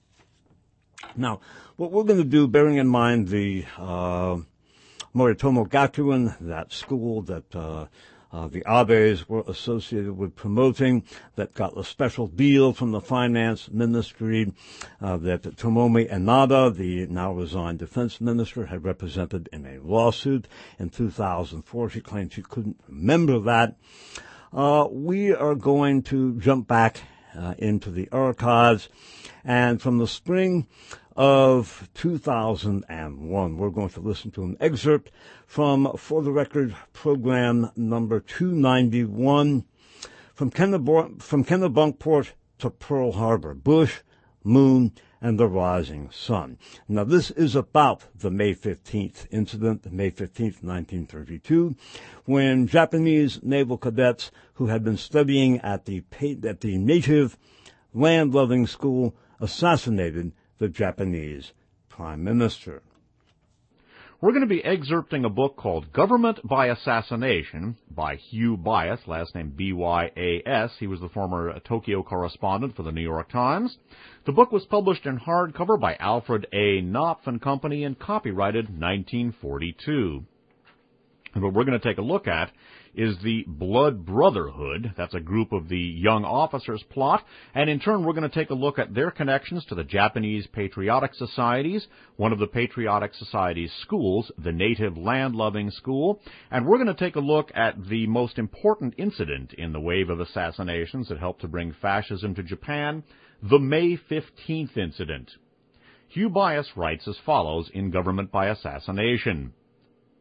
Speaker 1: Now, what we're going to do, bearing in mind the uh, Moritomo Gakuen, that school that uh, uh, the Abes were associated with promoting, that got a special deal from the finance ministry, uh, that Tomomi Inada, the now resigned defense minister, had represented in a lawsuit in two thousand four. She claimed she couldn't remember that. Uh, we are going to jump back uh, into the archives, and from the spring of two thousand one, we're going to listen to an excerpt from For the Record program number two ninety-one, from Kennebunk, from Kennebunkport to Pearl Harbor, Bush, Moon, and the Rising Sun. Now, this is about the May fifteenth incident, May fifteenth, nineteen thirty-two, when Japanese naval cadets who had been studying at the, at the native land-loving school assassinated the Japanese Prime Minister.
Speaker 3: We're going to be excerpting a book called Government by Assassination by Hugh Byas, last name B Y A S. He was the former Tokyo correspondent for the New York Times. The book was published in hardcover by Alfred A. Knopf and Company and copyrighted nineteen forty-two. And what we're going to take a look at is the Blood Brotherhood. That's a group of the young officers plot. And in turn, we're going to take a look at their connections to the Japanese Patriotic Societies, one of the Patriotic Society's schools, the Native Land-Loving School. And we're going to take a look at the most important incident in the wave of assassinations that helped to bring fascism to Japan, the May fifteenth incident. Hugh Byas writes as follows in Government by Assassination.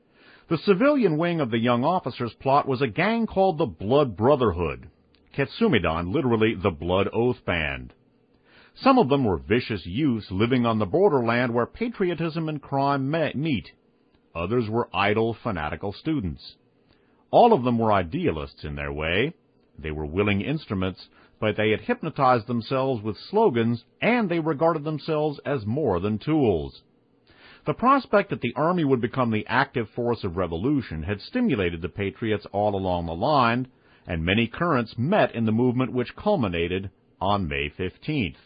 Speaker 3: The civilian wing of the young officers' plot was a gang called the Blood Brotherhood, Ketsumidan, literally the Blood Oath Band. Some of them were vicious youths living on the borderland where patriotism and crime meet. Others were idle, fanatical students. All of them were idealists in their way. They were willing instruments, but they had hypnotized themselves with slogans, and they regarded themselves as more than tools. The prospect that the Army would become the active force of revolution had stimulated the patriots all along the line, and many currents met in the movement which culminated on May fifteenth.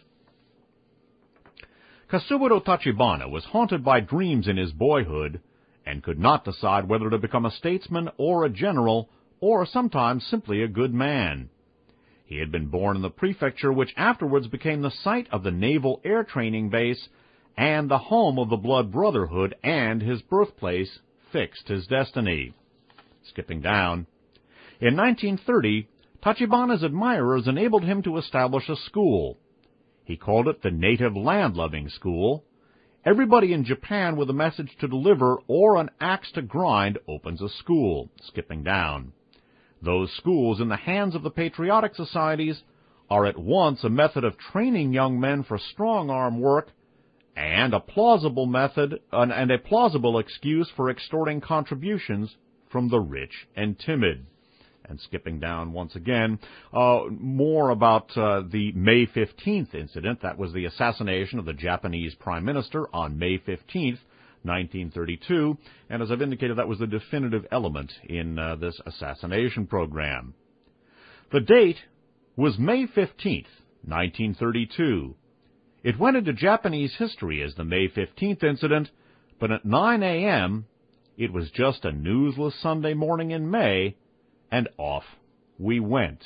Speaker 3: Kasuburo Tachibana was haunted by dreams in his boyhood and could not decide whether to become a statesman or a general, or sometimes simply a good man. He had been born in the prefecture which afterwards became the site of the Naval Air Training Base and the home of the Blood Brotherhood, and his birthplace fixed his destiny. Skipping down. In nineteen thirty, Tachibana's admirers enabled him to establish a school. He called it the Native Land-Loving School. Everybody in Japan with a message to deliver or an axe to grind opens a school. Skipping down. Those schools in the hands of the patriotic societies are at once a method of training young men for strong-arm work and a plausible method and a plausible excuse for extorting contributions from the rich and timid. And skipping down once again, uh, more about uh, the May fifteenth incident. That was the assassination of the Japanese Prime Minister on May fifteenth, nineteen thirty-two, and as I've indicated, that was the definitive element in uh, this assassination program. The date was May fifteenth, nineteen thirty-two. It went into Japanese history as the May fifteenth incident, but at nine a.m., it was just a newsless Sunday morning in May, and off we went.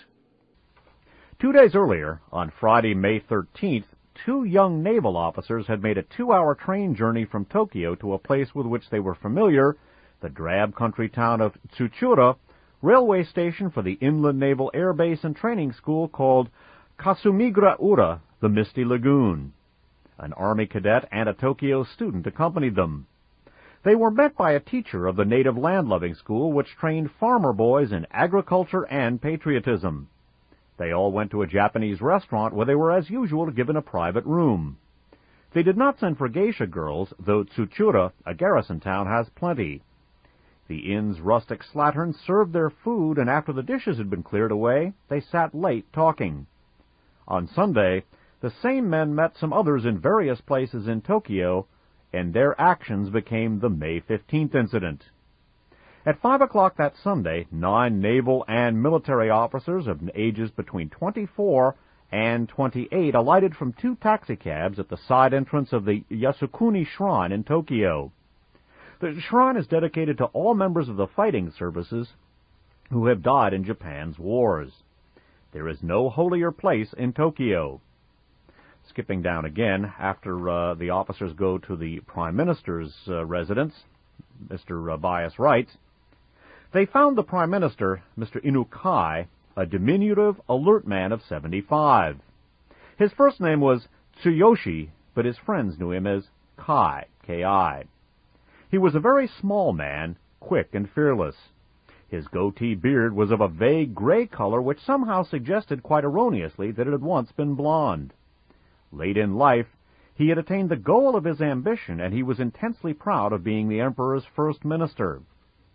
Speaker 3: Two days earlier, on Friday, May thirteenth, two young naval officers had made a two-hour train journey from Tokyo to a place with which they were familiar, the drab country town of Tsuchura, railway station for the Inland Naval Air Base and Training School called Kasumigra-ura, the Misty Lagoon. An Army cadet and a Tokyo student accompanied them. They were met by a teacher of the Native Land-Loving School, which trained farmer boys in agriculture and patriotism. They all went to a Japanese restaurant where they were, as usual, given a private room. They did not send for geisha girls, though Tsuchura, a garrison town, has plenty. The inn's rustic slatterns served their food, and after the dishes had been cleared away, they sat late talking. On Sunday, the same men met some others in various places in Tokyo, and their actions became the May fifteenth incident. At five o'clock that Sunday, nine naval and military officers of ages between twenty-four and twenty-eight alighted from two taxicabs at the side entrance of the Yasukuni Shrine in Tokyo. The shrine is dedicated to all members of the fighting services who have died in Japan's wars. There is no holier place in Tokyo. Skipping down again, after uh, the officers go to the Prime Minister's uh, residence, Mister Bias writes, they found the Prime Minister, Mister Inukai, a diminutive, alert man of seventy-five. His first name was Tsuyoshi, but his friends knew him as Kai, K I. He was a very small man, quick and fearless. His goatee beard was of a vague gray color which somehow suggested quite erroneously that it had once been blonde. Late in life, he had attained the goal of his ambition, and he was intensely proud of being the Emperor's first minister.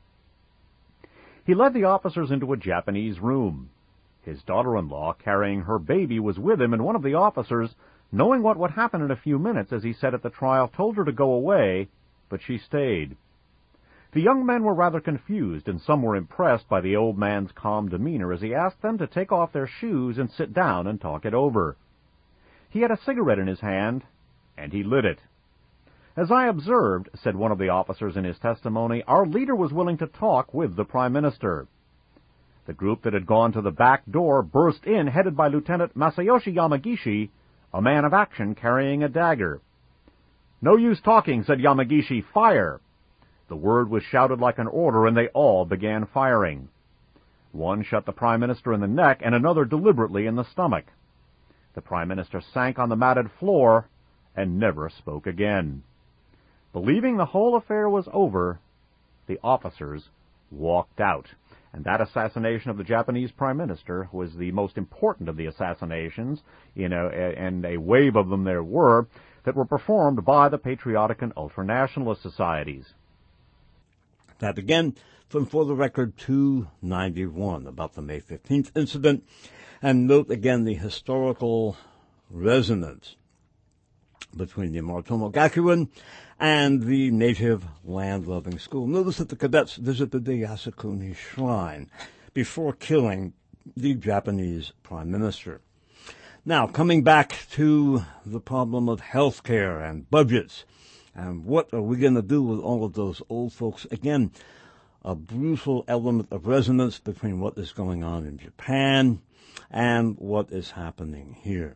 Speaker 3: He led the officers into a Japanese room. His daughter-in-law, carrying her baby, was with him, and one of the officers, knowing what would happen in a few minutes, as he said at the trial, told her to go away, but she stayed. The young men were rather confused, and some were impressed by the old man's calm demeanor as he asked them to take off their shoes and sit down and talk it over. He had a cigarette in his hand, and he lit it. As I observed, said one of the officers in his testimony, our leader was willing to talk with the Prime Minister. The group that had gone to the back door burst in, headed by Lieutenant Masayoshi Yamagishi, a man of action carrying a dagger. No use talking, said Yamagishi. Fire! The word was shouted like an order, and they all began firing. One shot the Prime Minister in the neck, and another deliberately in the stomach. The Prime Minister sank on the matted floor and never spoke again. Believing the whole affair was over, the officers walked out. And that assassination of the Japanese Prime Minister was the most important of the assassinations, you know, and a wave of them there were, that were performed by the patriotic and ultranationalist societies.
Speaker 1: That again from For the Record two ninety-one about the May fifteenth incident. And note again the historical resonance between the Moritomo Gakuen and the native land-loving school. Notice that the cadets visited the Yasukuni Shrine before killing the Japanese Prime Minister. Now, coming back to the problem of health care and budgets, and what are we going to do with all of those old folks? Again, a brutal element of resonance between what is going on in Japan and what is happening here.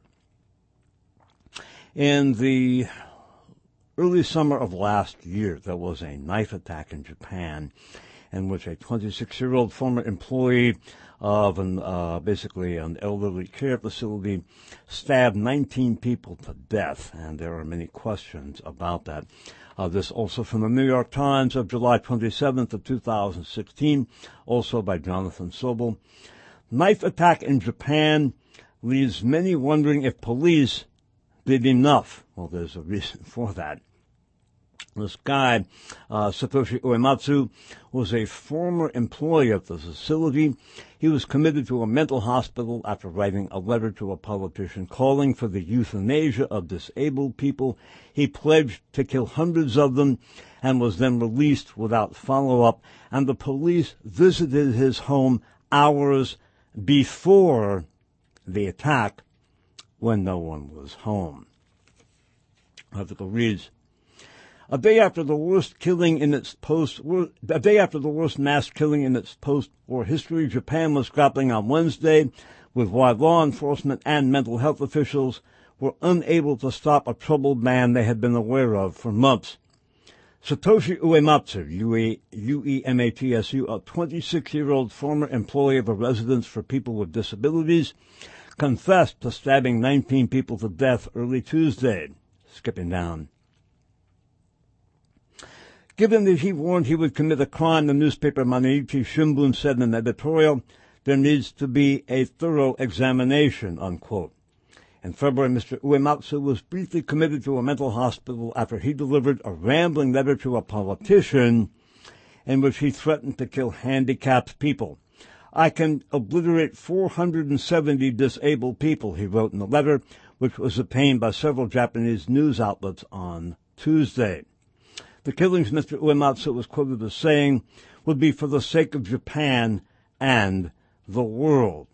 Speaker 1: In the early summer of last year, there was a knife attack in Japan in which a twenty-six-year-old former employee of an, uh, basically an elderly care facility stabbed nineteen people to death, and there are many questions about that. Uh, this also from the New York Times of July twenty-seventh of two thousand sixteen, also by Jonathan Sobel. Knife attack in Japan leaves many wondering if police did enough. Well, there's a reason for that. This guy, uh, Satoshi Uematsu, was a former employee of the facility. He was committed to a mental hospital after writing a letter to a politician calling for the euthanasia of disabled people. He pledged to kill hundreds of them and was then released without follow-up. And the police visited his home hours before the attack when no one was home. The article reads, A day after the worst killing in its post, a day after the worst mass killing in its post-war history, Japan was grappling on Wednesday with why law enforcement and mental health officials were unable to stop a troubled man they had been aware of for months. Satoshi Uematsu, U E M A T S U, a twenty-six-year-old former employee of a residence for people with disabilities, confessed to stabbing nineteen people to death early Tuesday. Skipping down. Given that he warned he would commit a crime, the newspaper Mainichi Shimbun said in an editorial, there needs to be a thorough examination, unquote. In February, Mister Uematsu was briefly committed to a mental hospital after he delivered a rambling letter to a politician in which he threatened to kill handicapped people. I can obliterate four hundred seventy disabled people, he wrote in the letter, which was obtained by several Japanese news outlets on Tuesday. The killings, Mister Uematsu was quoted as saying, would be for the sake of Japan and the world.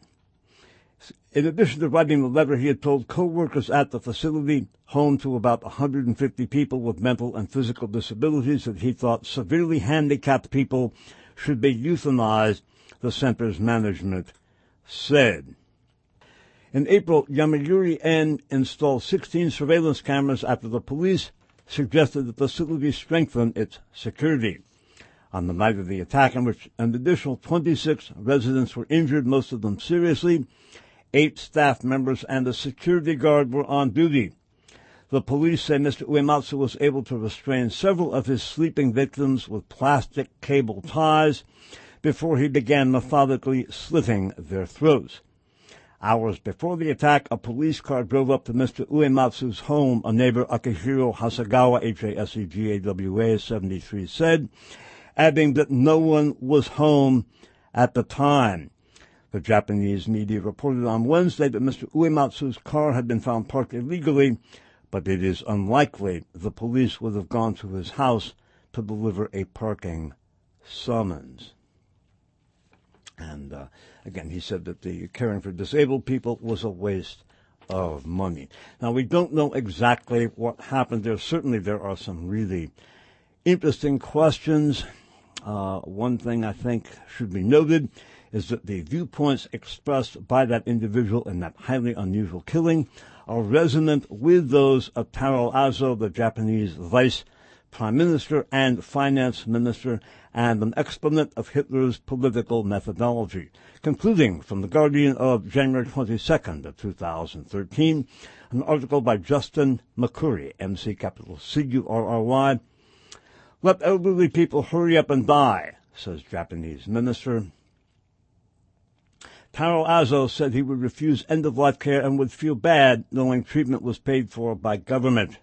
Speaker 1: In addition to writing the letter, he had told co-workers at the facility, home to about one hundred fifty people with mental and physical disabilities, that he thought severely handicapped people should be euthanized, the center's management said. In April, Yomiuri N installed sixteen surveillance cameras after the police suggested the facility strengthen its security. On the night of the attack, in which an additional twenty-six residents were injured, most of them seriously, eight staff members and a security guard were on duty. The police say Mister Uematsu was able to restrain several of his sleeping victims with plastic cable ties before he began methodically slitting their throats. Hours before the attack, a police car drove up to Mister Uematsu's home, a neighbor, Akihiro Hasegawa, H A S E G A W A, seventy-three, said, adding that no one was home at the time. The Japanese media reported on Wednesday that Mister Uematsu's car had been found parked illegally, but it is unlikely the police would have gone to his house to deliver a parking summons. And uh, again, he said that the caring for disabled people was a waste of money. Now, we don't know exactly what happened there. Certainly there are some really interesting questions. Uh, one thing I think should be noted is that the viewpoints expressed by that individual in that highly unusual killing are resonant with those of Taro Azo, the Japanese vice prime minister and finance minister, and an exponent of Hitler's political methodology. Concluding from The Guardian of January twenty-second of two thousand thirteen, an article by Justin McCurry, M C capital C U R R Y. Let elderly people hurry up and die, says Japanese minister. Taro Azo said he would refuse end-of-life care and would feel bad knowing treatment was paid for by government.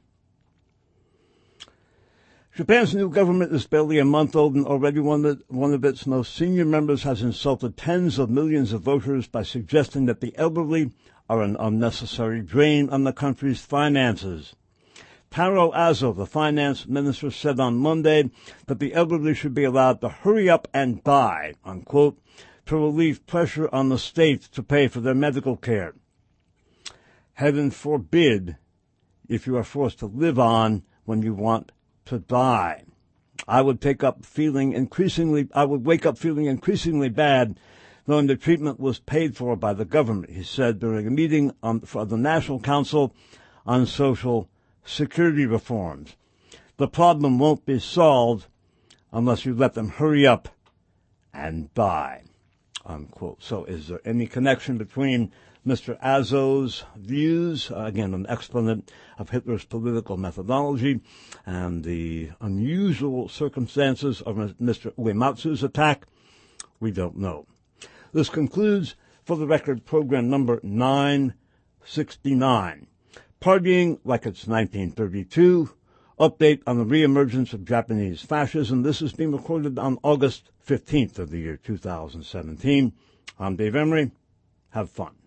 Speaker 1: Japan's new government is barely a month old, and already one of, one of its most senior members has insulted tens of millions of voters by suggesting that the elderly are an unnecessary drain on the country's finances. Taro Azo, the finance minister, said on Monday that the elderly should be allowed to hurry up and die, unquote, to relieve pressure on the states to pay for their medical care. Heaven forbid if you are forced to live on when you want to die. I would take up feeling increasingly, I would wake up feeling increasingly bad knowing the treatment was paid for by the government, he said during a meeting on, for the National Council on Social Security Reforms. The problem won't be solved unless you let them hurry up and die, unquote. So is there any connection between Mister Azo's views, uh, again, an exponent of Hitler's political methodology, and the unusual circumstances of Mister Uematsu's attack? We don't know. This concludes, for the record, program number nine sixty-nine. Partying like it's nineteen thirty-two. Update on the reemergence of Japanese fascism. This is being recorded on August fifteenth of the year two thousand seventeen. I'm Dave Emery. Have fun.